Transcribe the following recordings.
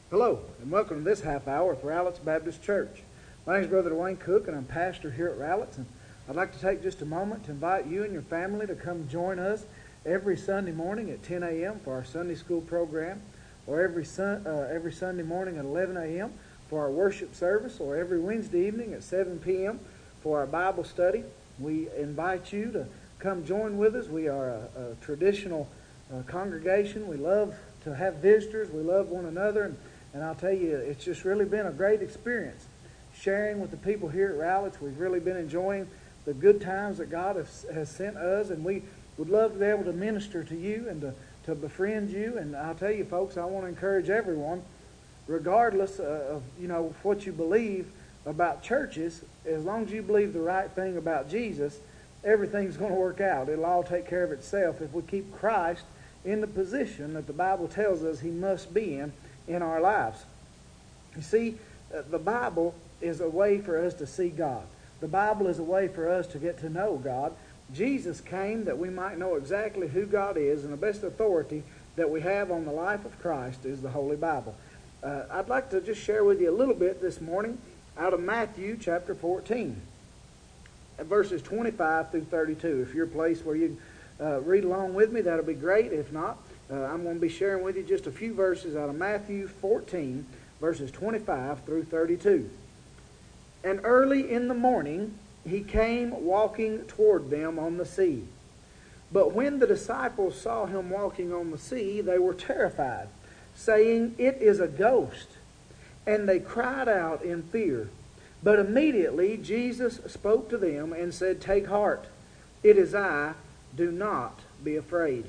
Hello, and welcome to this half hour with Rowlett's Baptist Church. My name is Brother Dwayne Cook, and I'm pastor here at Rowlett's. And I'd like to take just a moment to invite you and your family to come join us every Sunday morning at 10 a.m. for our Sunday school program, or every Sunday morning at 11 a.m. for our worship service, or every Wednesday evening at 7 p.m. for our Bible study. We invite you to come join with us. We are a traditional congregation. We love to have visitors. We love one another. And I'll tell you, it's just really been a great experience sharing with the people here at Rowlett's. We've really been enjoying the good times that God has sent us, and we would love to be able to minister to you and to befriend you. And I'll tell you, folks, I want to encourage everyone, regardless of what you believe about churches, as long as you believe the right thing about Jesus, everything's going to work out. It'll all take care of itself if we keep Christ in the position that the Bible tells us He must be in our lives. You see, the Bible is a way for us to see God. The Bible is a way for us to get to know God. Jesus came that we might know exactly who God is, and the best authority that we have on the life of Christ is the Holy Bible. I'd like to just share with you a little bit this morning out of Matthew chapter 14, verses 25 through 32. If you're a place where you read along with me, that'll be great. If not, I'm going to be sharing with you just a few verses out of Matthew 14, verses 25 through 32. And early in the morning he came walking toward them on the sea. But when the disciples saw him walking on the sea, they were terrified, saying, "It is a ghost." And they cried out in fear. But immediately Jesus spoke to them and said, "Take heart, it is I, do not be afraid."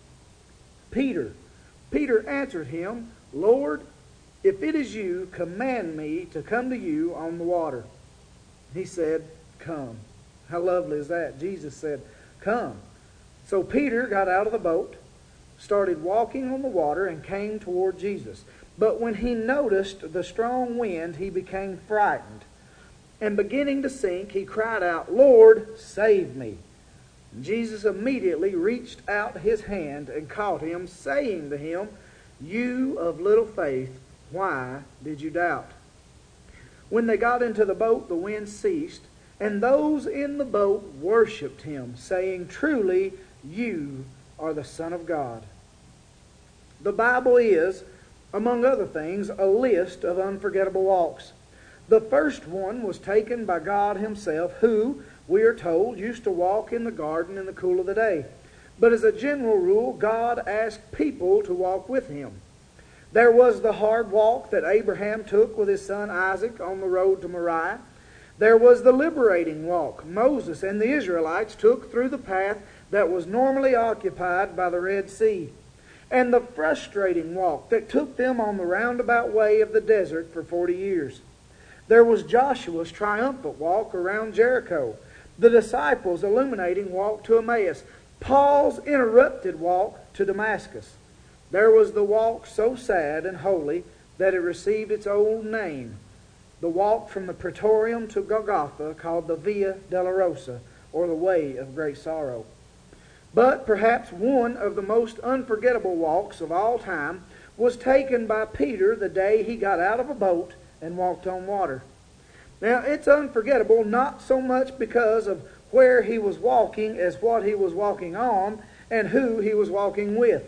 Peter answered him, "Lord, if it is you, command me to come to you on the water." He said, "Come." How lovely is that? Jesus said, "Come." So Peter got out of the boat, started walking on the water, and came toward Jesus. But when he noticed the strong wind, he became frightened. And beginning to sink, he cried out, "Lord, save me." Jesus immediately reached out his hand and caught him, saying to him, "You of little faith, why did you doubt?" When they got into the boat, the wind ceased, and those in the boat worshipped him, saying, "Truly, you are the Son of God." The Bible is, among other things, a list of unforgettable walks. The first one was taken by God Himself, who, we are told, used to walk in the garden in the cool of the day. But as a general rule, God asked people to walk with Him. There was the hard walk that Abraham took with his son Isaac on the road to Moriah. There was the liberating walk Moses and the Israelites took through the path that was normally occupied by the Red Sea. And the frustrating walk that took them on the roundabout way of the desert for 40 years. There was Joshua's triumphant walk around Jericho, the disciples' illuminating walk to Emmaus, Paul's interrupted walk to Damascus. There was the walk so sad and holy that it received its old name, the walk from the Praetorium to Golgotha, called the Via Dolorosa, or the Way of Great Sorrow. But perhaps one of the most unforgettable walks of all time was taken by Peter the day he got out of a boat and walked on water. Now, it's unforgettable not so much because of where he was walking as what he was walking on and who he was walking with.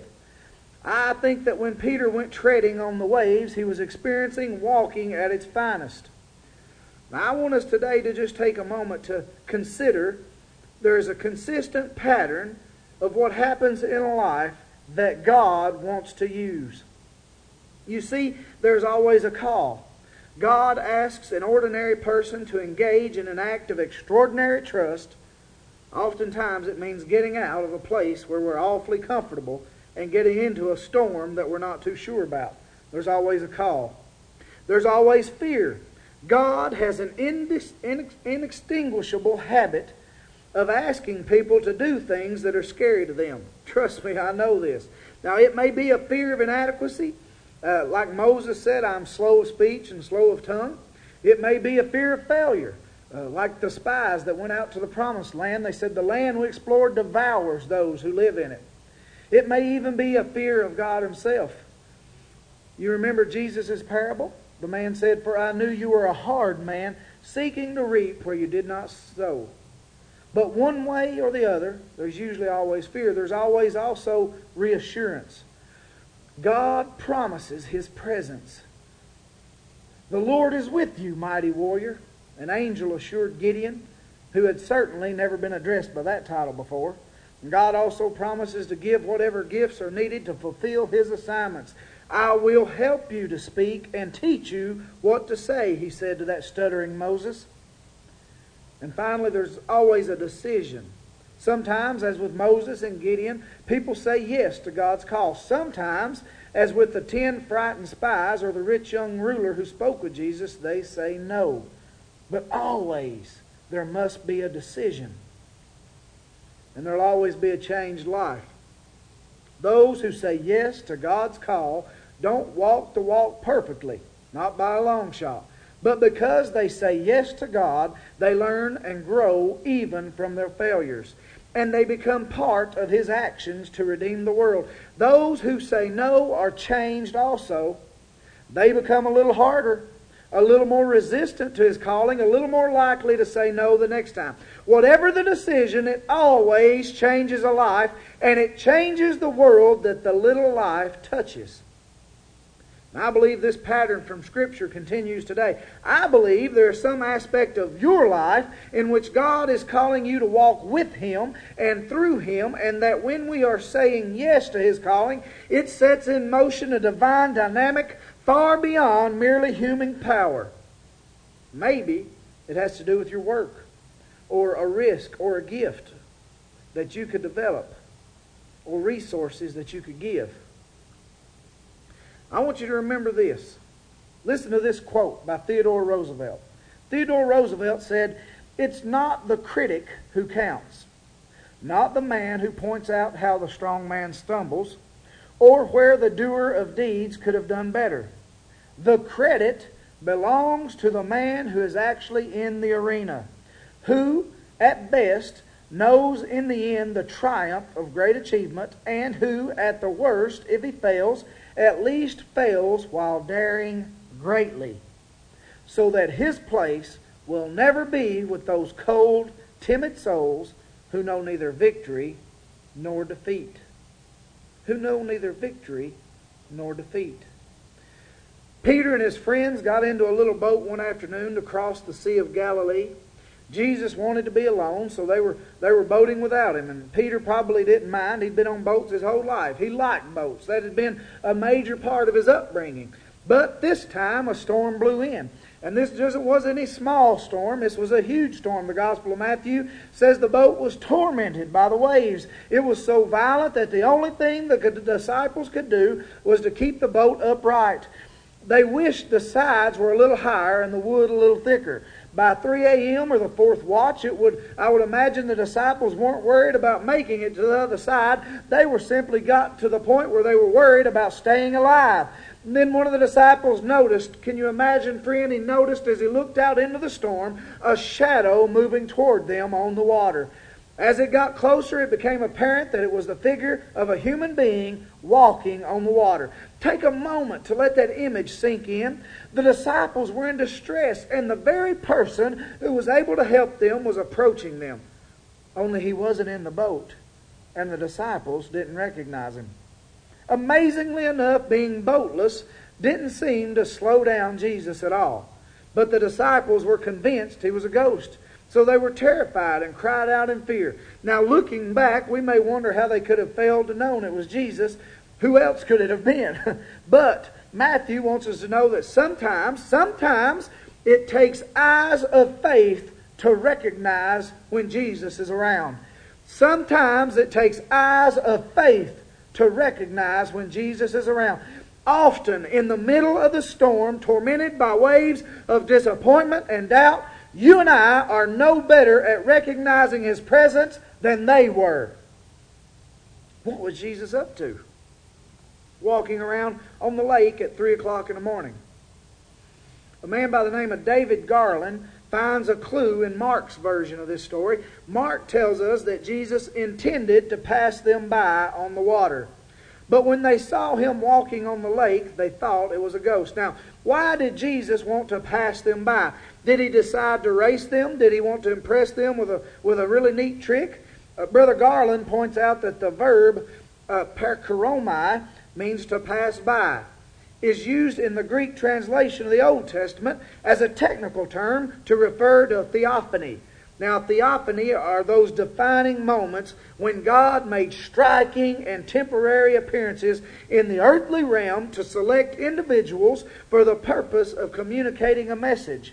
I think that when Peter went treading on the waves, he was experiencing walking at its finest. Now, I want us today to just take a moment to consider there is a consistent pattern of what happens in a life that God wants to use. You see, there's always a call. God asks an ordinary person to engage in an act of extraordinary trust. Oftentimes it means getting out of a place where we're awfully comfortable and getting into a storm that we're not too sure about. There's always a call. There's always fear. God has an inextinguishable habit of asking people to do things that are scary to them. Trust me, I know this. Now, it may be a fear of inadequacy. Like Moses said, "I'm slow of speech and slow of tongue." It may be a fear of failure. Like the spies that went out to the promised land, they said, "The land we explored devours those who live in it." It may even be a fear of God Himself. You remember Jesus' parable? The man said, "For I knew you were a hard man, seeking to reap where you did not sow." But one way or the other, there's usually always fear. There's always also reassurance. God promises His presence. "The Lord is with you, mighty warrior," an angel assured Gideon, who had certainly never been addressed by that title before. And God also promises to give whatever gifts are needed to fulfill His assignments. "I will help you to speak and teach you what to say," He said to that stuttering Moses. And finally, there's always a decision. Sometimes, as with Moses and Gideon, people say yes to God's call. Sometimes, as with the 10 frightened spies or the rich young ruler who spoke with Jesus, they say no. But always, there must be a decision. And there'll always be a changed life. Those who say yes to God's call don't walk the walk perfectly, not by a long shot. But because they say yes to God, they learn and grow even from their failures. And they become part of His actions to redeem the world. Those who say no are changed also. They become a little harder, a little more resistant to His calling, a little more likely to say no the next time. Whatever the decision, it always changes a life, and it changes the world that the little life touches. I believe this pattern from Scripture continues today. I believe there is some aspect of your life in which God is calling you to walk with Him and through Him, and that when we are saying yes to His calling, it sets in motion a divine dynamic far beyond merely human power. Maybe it has to do with your work, or a risk, or a gift that you could develop, or resources that you could give. I want you to remember this. Listen to this quote by Theodore Roosevelt. Theodore Roosevelt said, "It's not the critic who counts, not the man who points out how the strong man stumbles, or where the doer of deeds could have done better. The credit belongs to the man who is actually in the arena, who, at best, knows in the end the triumph of great achievement, and who, at the worst, if he fails, at least fails while daring greatly, so that his place will never be with those cold, timid souls who know neither victory nor defeat." Who know neither victory nor defeat. Peter and his friends got into a little boat one afternoon to cross the Sea of Galilee. Jesus wanted to be alone, so they were boating without him. And Peter probably didn't mind. He'd been on boats his whole life. He liked boats. That had been a major part of his upbringing. But this time a storm blew in. And this just wasn't any small storm. This was a huge storm. The Gospel of Matthew says the boat was tormented by the waves. It was so violent that the only thing the disciples could do was to keep the boat upright. They wished the sides were a little higher and the wood a little thicker. By 3 a.m. or the fourth watch, I would imagine the disciples weren't worried about making it to the other side. They were simply got to the point where they were worried about staying alive. And then one of the disciples noticed, can you imagine, friend, he noticed as he looked out into the storm, a shadow moving toward them on the water. As it got closer, it became apparent that it was the figure of a human being walking on the water. Take a moment to let that image sink in. The disciples were in distress, and the very person who was able to help them was approaching them. Only he wasn't in the boat, and the disciples didn't recognize him. Amazingly enough, being boatless didn't seem to slow down Jesus at all. But the disciples were convinced he was a ghost. So they were terrified and cried out in fear. Now looking back, we may wonder how they could have failed to know it was Jesus. Who else could it have been? But Matthew wants us to know that sometimes it takes eyes of faith to recognize when Jesus is around. Sometimes it takes eyes of faith to recognize when Jesus is around. Often in the middle of the storm, tormented by waves of disappointment and doubt, you and I are no better at recognizing His presence than they were. What was Jesus up to? Walking around on the lake at 3 o'clock in the morning. A man by the name of David Garland finds a clue in Mark's version of this story. Mark tells us that Jesus intended to pass them by on the water. But when they saw him walking on the lake, they thought it was a ghost. Now, why did Jesus want to pass them by? Did he decide to race them? Did he want to impress them with a really neat trick? Brother Garland points out that the verb percheromai means to pass by, is used in the Greek translation of the Old Testament as a technical term to refer to a theophany. Now, theophany are those defining moments when God made striking and temporary appearances in the earthly realm to select individuals for the purpose of communicating a message.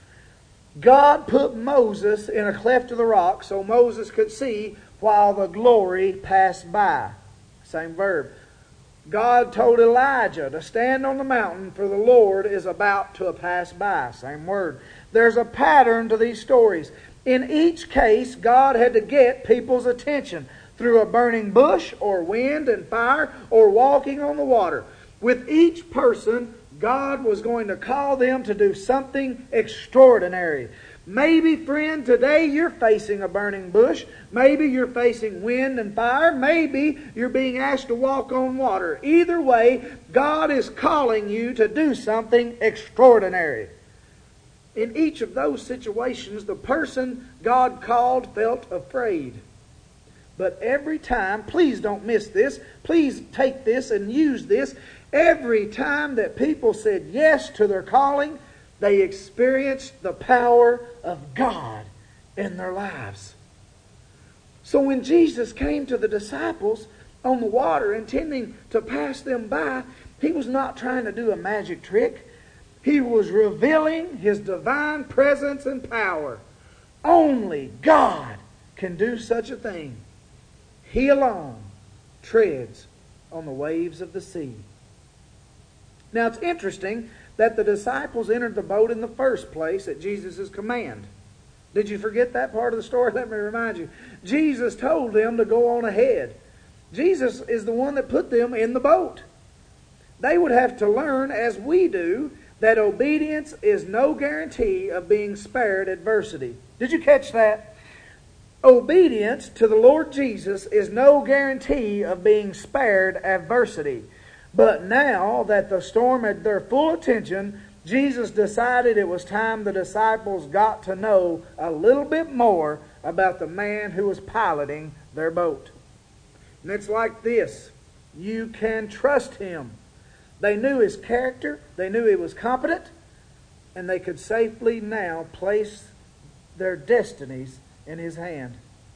God put Moses in a cleft of the rock so Moses could see while the glory passed by. Same verb. God told Elijah to stand on the mountain, for the Lord is about to pass by. Same word. There's a pattern to these stories. In each case, God had to get people's attention through a burning bush or wind and fire or walking on the water. With each person, God was going to call them to do something extraordinary. Maybe, friend, today you're facing a burning bush. Maybe you're facing wind and fire. Maybe you're being asked to walk on water. Either way, God is calling you to do something extraordinary. In each of those situations, the person God called felt afraid. But every time, please don't miss this, please take this and use this, every time that people said yes to their calling, they experienced the power of God in their lives. So when Jesus came to the disciples on the water intending to pass them by, He was not trying to do a magic trick. He was revealing His divine presence and power. Only God can do such a thing. He alone treads on the waves of the sea. Now it's interesting that the disciples entered the boat in the first place at Jesus' command. Did you forget that part of the story? Let me remind you. Jesus told them to go on ahead. Jesus is the one that put them in the boat. They would have to learn, as we do, that obedience is no guarantee of being spared adversity. Did you catch that? Obedience to the Lord Jesus is no guarantee of being spared adversity. But now that the storm had their full attention, Jesus decided it was time the disciples got to know a little bit more about the man who was piloting their boat. And it's like this. You can trust Him. They knew His character, they knew He was competent, and they could safely now place their destinies in His hand.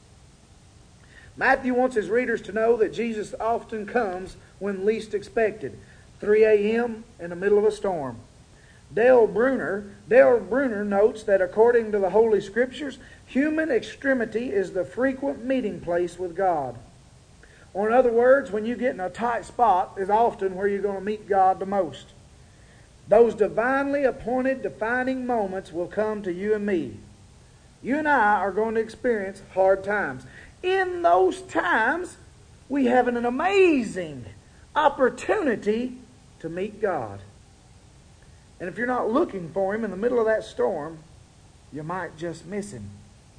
Matthew wants his readers to know that Jesus often comes when least expected. 3 a.m. in the middle of a storm. Dale Bruner notes that according to the Holy Scriptures, human extremity is the frequent meeting place with God. Or in other words, when you get in a tight spot is often where you're going to meet God the most. Those divinely appointed defining moments will come to you and me. You and I are going to experience hard times. In those times, we have an amazing opportunity to meet God. And if you're not looking for Him in the middle of that storm, you might just miss Him.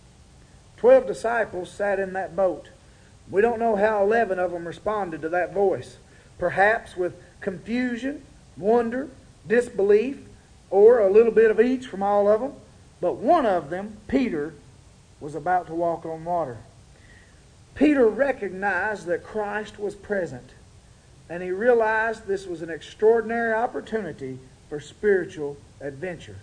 12 disciples sat in that boat. We don't know how 11 of them responded to that voice. Perhaps with confusion, wonder, disbelief, or a little bit of each from all of them. But one of them, Peter, was about to walk on water. Peter recognized that Christ was present, and he realized this was an extraordinary opportunity for spiritual adventure.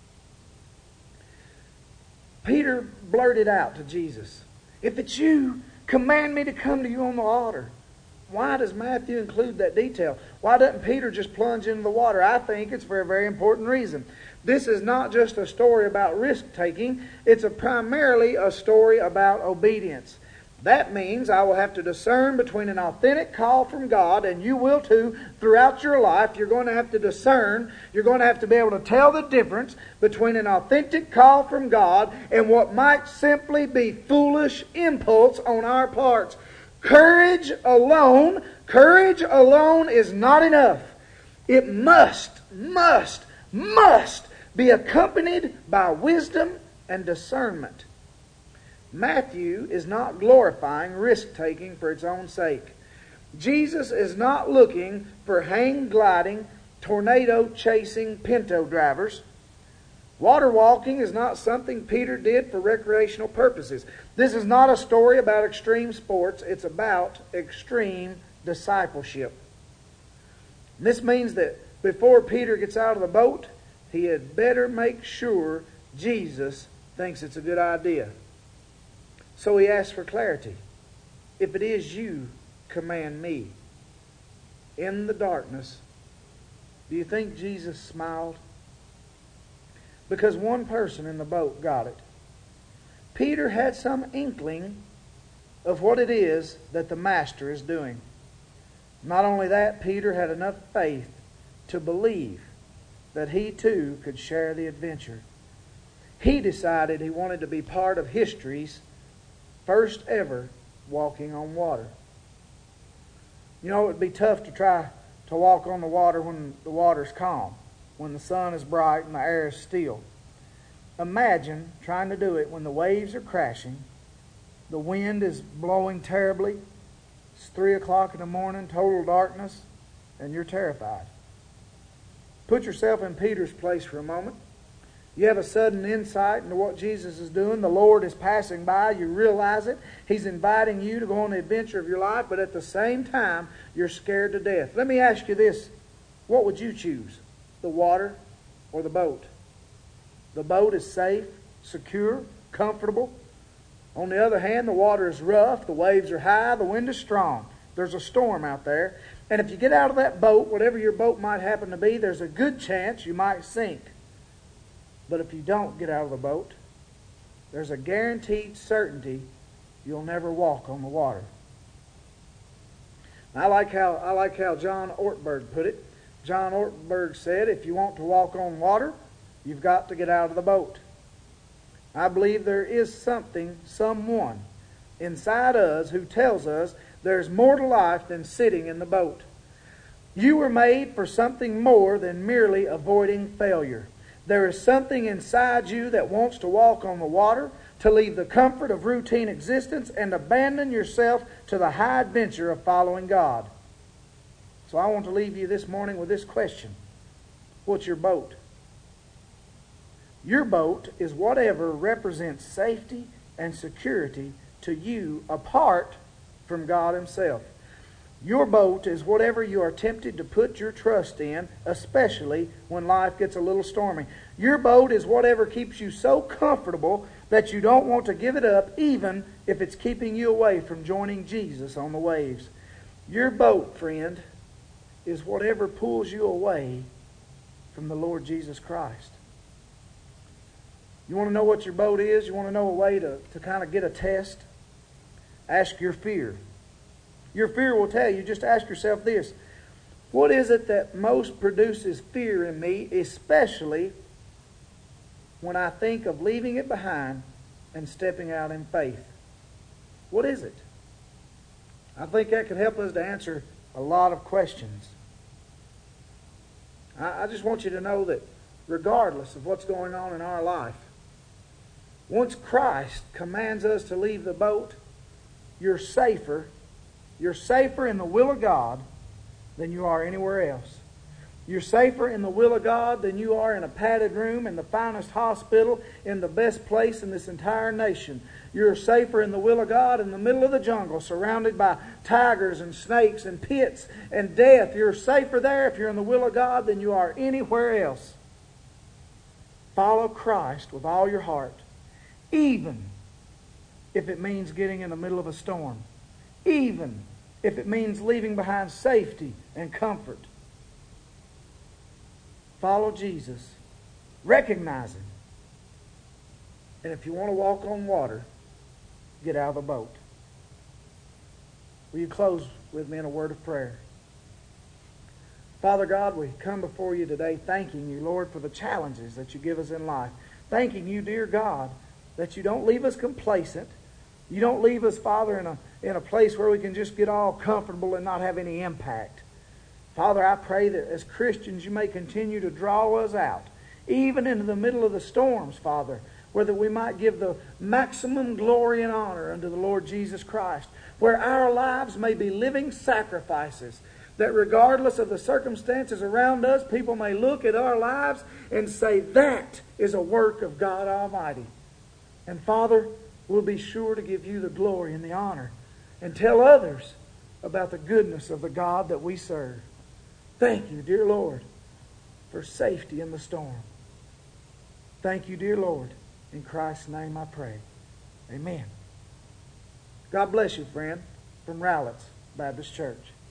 Peter blurted out to Jesus, "If it's you, command me to come to you on the water." Why does Matthew include that detail? Why doesn't Peter just plunge into the water? I think it's for a very important reason. This is not just a story about risk-taking. It's primarily a story about obedience. That means I will have to discern between an authentic call from God, and you will too throughout your life. You're going to have to discern. You're going to have to be able to tell the difference between an authentic call from God and what might simply be foolish impulse on our parts. Courage alone is not enough. It must be accompanied by wisdom and discernment. Matthew is not glorifying risk-taking for its own sake. Jesus is not looking for hang gliding, tornado chasing pinto drivers. Water walking is not something Peter did for recreational purposes. This is not a story about extreme sports. It's about extreme discipleship. This means that before Peter gets out of the boat, he had better make sure Jesus thinks it's a good idea. So he asks for clarity. If it is you, command me. In the darkness, do you think Jesus smiled? Because one person in the boat got it. Peter had some inkling of what it is that the Master is doing. Not only that, Peter had enough faith to believe that he too could share the adventure. He decided he wanted to be part of history's first ever walking on water. You know, it would be tough to try to walk on the water when the water's calm, when the sun is bright and the air is still. Imagine trying to do it when the waves are crashing, the wind is blowing terribly, it's 3 o'clock in the morning, total darkness, and you're terrified. Put yourself in Peter's place for a moment. You have a sudden insight into what Jesus is doing. The Lord is passing by. You realize it. He's inviting you to go on the adventure of your life, but at the same time, you're scared to death. Let me ask you this. What would you choose? The water or the boat? The boat is safe, secure, comfortable. On the other hand, the water is rough, the waves are high, the wind is strong. There's a storm out there. And if you get out of that boat, whatever your boat might happen to be, there's a good chance you might sink. But if you don't get out of the boat, there's a guaranteed certainty you'll never walk on the water. I like how John Ortberg put it. John Ortberg said, if you want to walk on water, you've got to get out of the boat. I believe there is someone inside us who tells us there's more to life than sitting in the boat. You were made for something more than merely avoiding failure. There is something inside you that wants to walk on the water, to leave the comfort of routine existence and abandon yourself to the high adventure of following God. So I want to leave you this morning with this question. What's your boat? Your boat is whatever represents safety and security to you apart from God Himself. Your boat is whatever you are tempted to put your trust in, especially when life gets a little stormy. Your boat is whatever keeps you so comfortable that you don't want to give it up, even if it's keeping you away from joining Jesus on the waves. Your boat, friend, is whatever pulls you away from the Lord Jesus Christ. You want to know what your boat is? You want to know a way to kind of get a test? Ask your fear. Your fear will tell you. Just ask yourself this. What is it that most produces fear in me, especially when I think of leaving it behind and stepping out in faith? What is it? I think that could help us to answer a lot of questions. I just want you to know that regardless of what's going on in our life, once Christ commands us to leave the boat, you're safer in the will of God than you are anywhere else. You're safer in the will of God than you are in a padded room, in the finest hospital, in the best place in this entire nation. You're safer in the will of God in the middle of the jungle, surrounded by tigers and snakes and pits and death. You're safer there if you're in the will of God than you are anywhere else. Follow Christ with all your heart, even if it means getting in the middle of a storm, even if it means leaving behind safety and comfort. Follow Jesus. Recognize Him. And if you want to walk on water, get out of the boat. Will you close with me in a word of prayer? Father God, we come before you today thanking you, Lord, for the challenges that you give us in life. Thanking you, dear God, that you don't leave us complacent. You don't leave us, Father, in a place where we can just get all comfortable and not have any impact. Father, I pray that as Christians you may continue to draw us out, even into the middle of the storms, Father. where we might give the maximum glory and honor unto the Lord Jesus Christ, where our lives may be living sacrifices, that regardless of the circumstances around us, people may look at our lives and say, that is a work of God Almighty. And Father, we'll be sure to give you the glory and the honor and tell others about the goodness of the God that we serve. Thank you, dear Lord, for safety in the storm. Thank you, dear Lord. In Christ's name I pray. Amen. God bless you, friend, from Rowlett's Baptist Church.